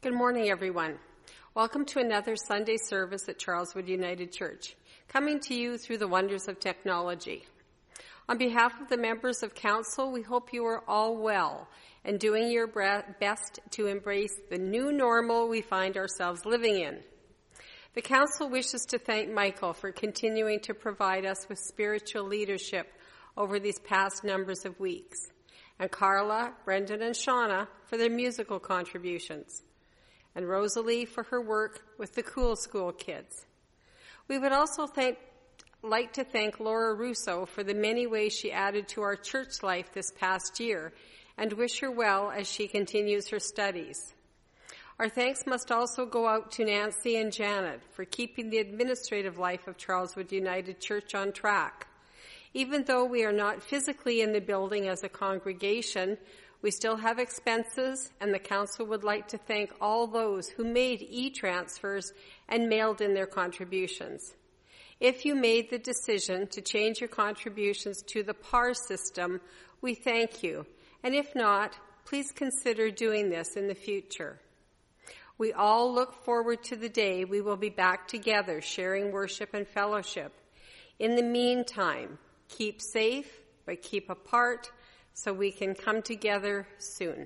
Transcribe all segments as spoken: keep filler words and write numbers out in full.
Good morning, everyone. Welcome to another Sunday service at Charleswood United Church, coming to you through the wonders of technology. On behalf of the members of council, we hope you are all well and doing your best to embrace the new normal we find ourselves living in. The council wishes to thank Michael for continuing to provide us with spiritual leadership over these past numbers of weeks, and Carla, Brendan, and Shauna for their musical contributions, and Rosalie for her work with the Cool School kids. We would also thank, like to thank Laura Russo for the many ways she added to our church life this past year, and wish her well as she continues her studies. Our thanks must also go out to Nancy and Janet for keeping the administrative life of Charleswood United Church on track. Even though we are not physically in the building as a congregation, we still have expenses, and the council would like to thank all those who made e-transfers and mailed in their contributions. If you made the decision to change your contributions to the P A R system, we thank you, and if not, please consider doing this in the future. We all look forward to the day we will be back together sharing worship and fellowship. In the meantime, keep safe, but keep apart, so we can come together soon.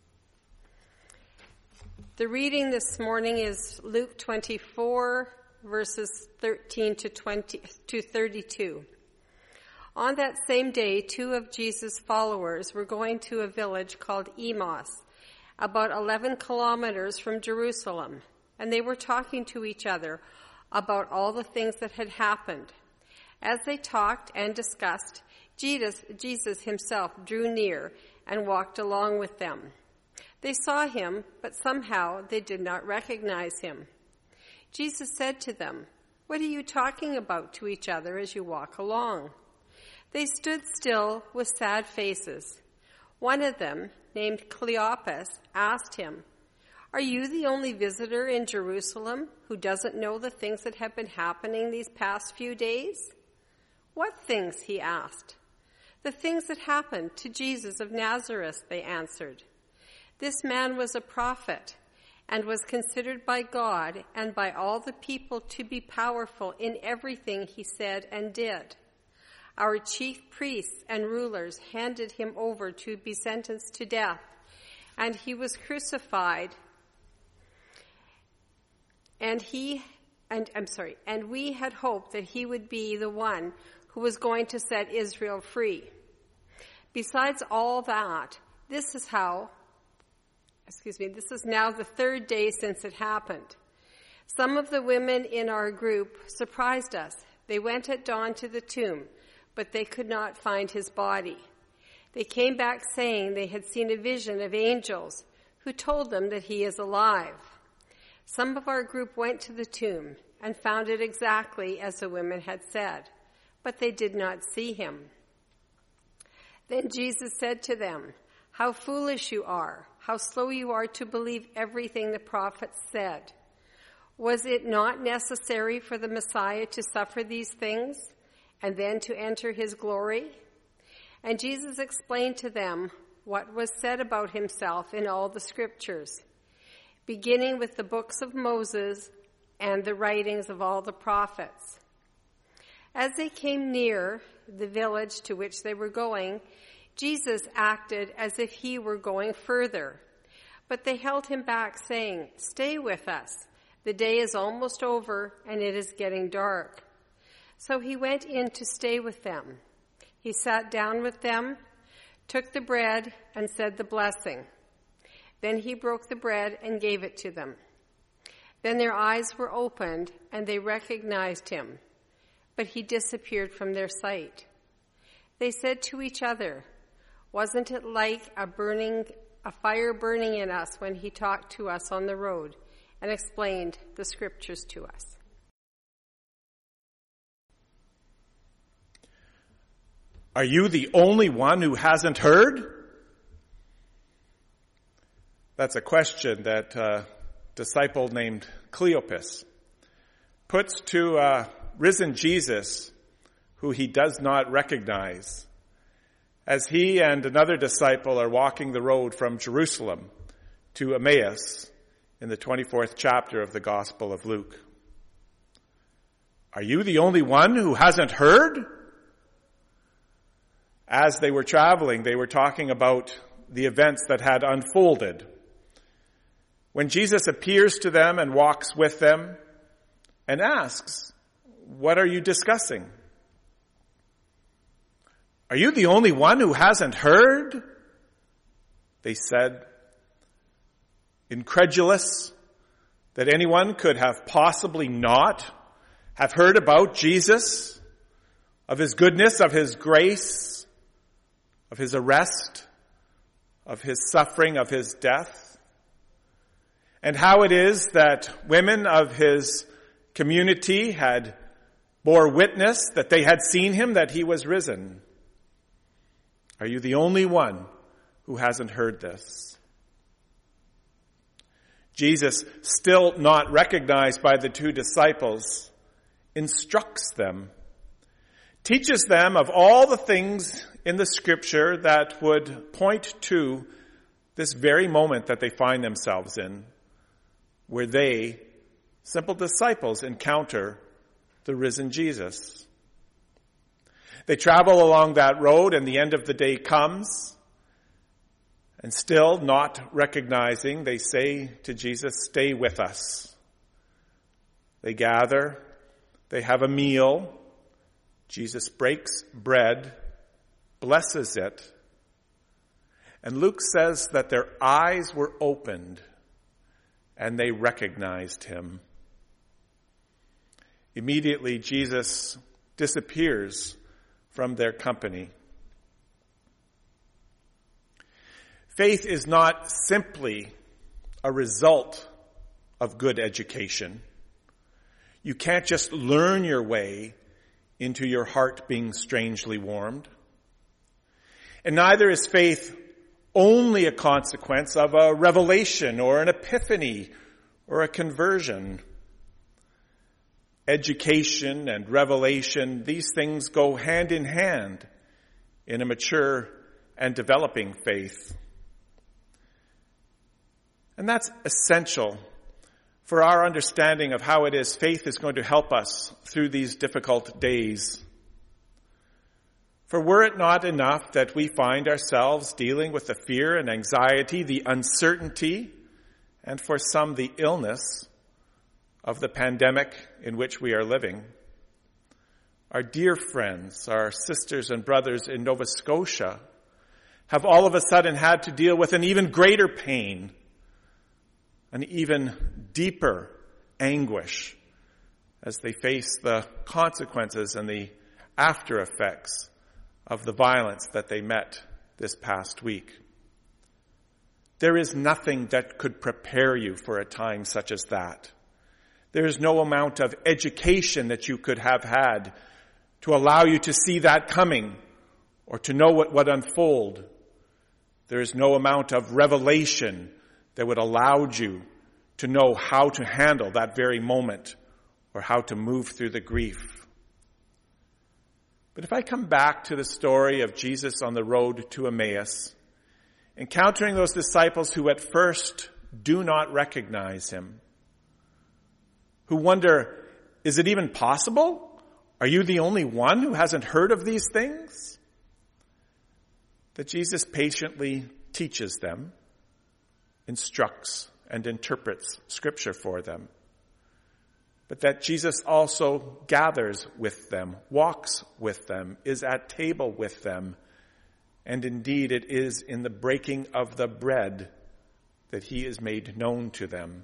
The reading this morning is Luke twenty-four, verses thirteen to twenty to thirty-two. On that same day, two of Jesus' followers were going to a village called Emmaus, about eleven kilometers from Jerusalem, and they were talking to each other about all the things that had happened. As they talked and discussed, Jesus, Jesus himself drew near and walked along with them. They saw him, but somehow they did not recognize him. Jesus said to them, "What are you talking about to each other as you walk along?" They stood still with sad faces. One of them, named Cleopas, asked him, "Are you the only visitor in Jerusalem who doesn't know the things that have been happening these past few days?" "What things?" he asked. "The things that happened to Jesus of Nazareth," they answered. "This man was a prophet and was considered by God and by all the people to be powerful in everything he said and did. Our chief priests and rulers handed him over to be sentenced to death, and he was crucified. And he, and I'm sorry, and we had hoped that he would be the one who was going to set Israel free. Besides all that, this is how, excuse me, this is now the third day since it happened. Some of the women in our group surprised us. They went at dawn to the tomb, but they could not find his body. They came back saying they had seen a vision of angels who told them that he is alive. Some of our group went to the tomb and found it exactly as the women had said, but they did not see him." Then Jesus said to them, "How foolish you are, how slow you are to believe everything the prophets said. Was it not necessary for the Messiah to suffer these things and then to enter his glory?" And Jesus explained to them what was said about himself in all the scriptures, beginning with the books of Moses and the writings of all the prophets. As they came near the village to which they were going, Jesus acted as if he were going further. But they held him back, saying, "Stay with us. The day is almost over, and it is getting dark." So he went in to stay with them. He sat down with them, took the bread, and said the blessing. Then he broke the bread and gave it to them. Then their eyes were opened, and they recognized him, but he disappeared from their sight. They said to each other, "Wasn't it like a burning, a fire burning in us when he talked to us on the road and explained the scriptures to us?" Are you the only one who hasn't heard? That's a question that a disciple named Cleopas puts to a risen Jesus who he does not recognize, as he and another disciple are walking the road from Jerusalem to Emmaus in the twenty-fourth chapter of the Gospel of Luke. Are you the only one who hasn't heard? As they were traveling, they were talking about the events that had unfolded. When Jesus appears to them and walks with them and asks, "What are you discussing? Are you the only one who hasn't heard?" They said, incredulous that anyone could have possibly not have heard about Jesus, of his goodness, of his grace, of his arrest, of his suffering, of his death, and how it is that women of his community had bore witness that they had seen him, that he was risen. Are you the only one who hasn't heard this? Jesus, still not recognized by the two disciples, instructs them, teaches them of all the things in the scripture that would point to this very moment that they find themselves in, where they, simple disciples, encounter the risen Jesus. They travel along that road, and the end of the day comes, and still not recognizing, they say to Jesus, "Stay with us." They gather, they have a meal. Jesus breaks bread, blesses it, and Luke says that their eyes were opened and they recognized him. Immediately, Jesus disappears from their company. Faith is not simply a result of good education. You can't just learn your way into your heart being strangely warmed. And neither is faith only a consequence of a revelation or an epiphany or a conversion. Education and revelation, these things go hand in hand in a mature and developing faith. And that's essential for our understanding of how it is faith is going to help us through these difficult days. For were it not enough that we find ourselves dealing with the fear and anxiety, the uncertainty, and for some the illness of the pandemic in which we are living, our dear friends, our sisters and brothers in Nova Scotia, have all of a sudden had to deal with an even greater pain, an even deeper anguish as they face the consequences and the after effects of the violence that they met this past week. There is nothing that could prepare you for a time such as that. There is no amount of education that you could have had to allow you to see that coming or to know what would unfold. There is no amount of revelation that would allow you to know how to handle that very moment or how to move through the grief. But if I come back to the story of Jesus on the road to Emmaus, encountering those disciples who at first do not recognize him, who wonder, is it even possible? Are you the only one who hasn't heard of these things? That Jesus patiently teaches them, instructs and interprets Scripture for them. But that Jesus also gathers with them, walks with them, is at table with them. And indeed, it is in the breaking of the bread that he is made known to them.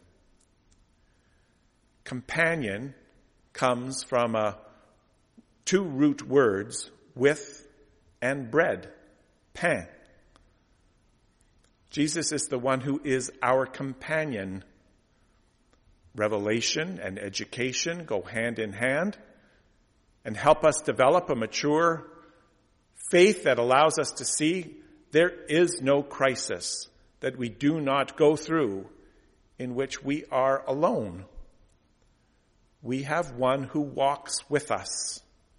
Companion comes from a, two root words, with and bread, pain. Jesus is the one who is our companion. Revelation and education go hand in hand and help us develop a mature faith that allows us to see there is no crisis that we do not go through in which we are alone. We have one who walks with us.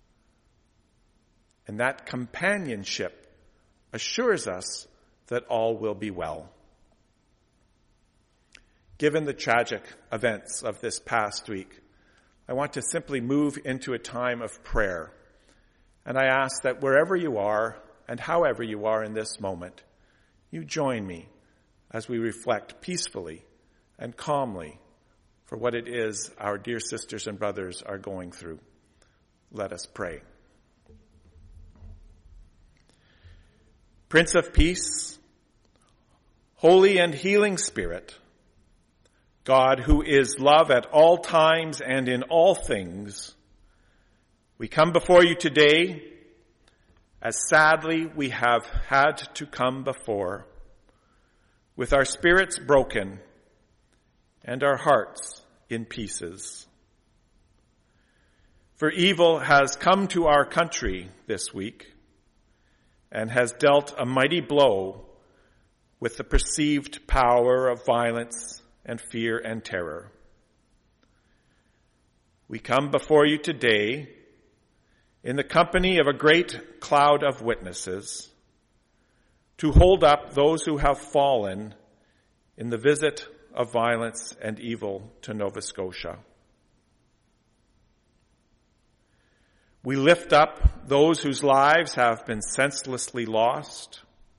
And that companionship assures us that all will be well. given the tragic events of this past week, I want to simply move into a time of prayer. And I ask that wherever you are and however you are in this moment, you join me as we reflect peacefully and calmly for what it is our dear sisters and brothers are going through. Let us pray. Prince of Peace, Holy and healing Spirit, God who is love at all times and in all things, we come before you today as sadly we have had to come before, with our spirits broken and our hearts in pieces. For evil has come to our country this week and has dealt a mighty blow with the perceived power of violence and fear and terror. We come before you today in the company of a great cloud of witnesses to hold up those who have fallen in the visit of violence and evil to Nova Scotia. We lift up those whose lives have been senselessly lost.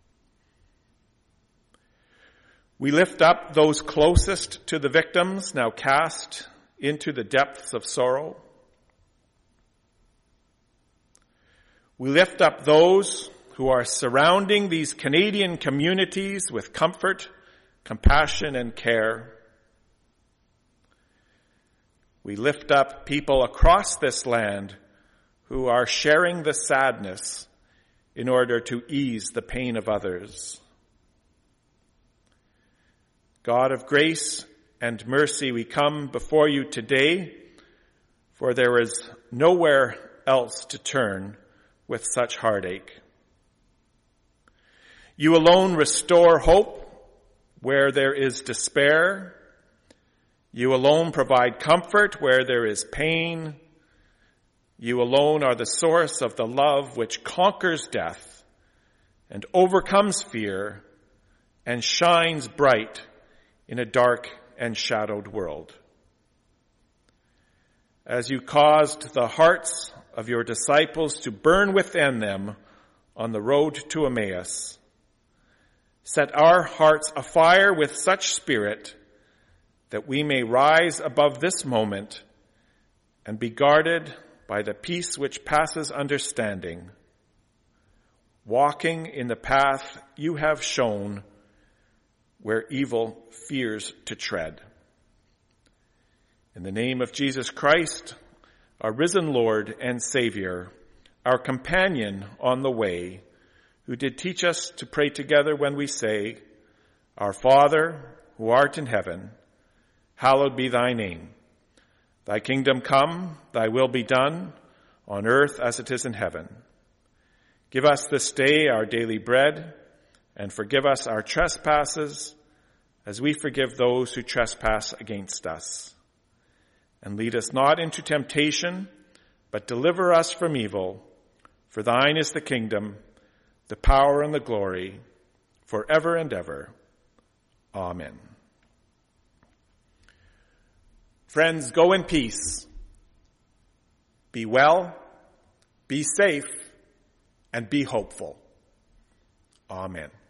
We lift up those closest to the victims, now cast into the depths of sorrow. We lift up those who are surrounding these Canadian communities with comfort, compassion, and care. We lift up people across this land who are sharing the sadness in order to ease the pain of others. God of grace and mercy, we come before you today, for there is nowhere else to turn with such heartache. You alone restore hope where there is despair. You alone provide comfort where there is pain. You alone are the source of the love which conquers death and overcomes fear and shines bright in a dark and shadowed world. As you caused the hearts of your disciples to burn within them on the road to Emmaus, set our hearts afire with such spirit that we may rise above this moment and be guarded by the peace which passes understanding, walking in the path you have shown where evil fears to tread. In the name of Jesus Christ, our risen Lord and Savior, our companion on the way, who did teach us to pray together when we say, Our Father, who art in heaven, hallowed be thy name. Thy kingdom come, thy will be done, on earth as it is in heaven. Give us this day our daily bread, and forgive us our trespasses, as we forgive those who trespass against us. And lead us not into temptation, but deliver us from evil. For thine is the kingdom, the power, and the glory, forever and ever. Amen. Friends, go in peace. Be well, be safe, and be hopeful. Amen.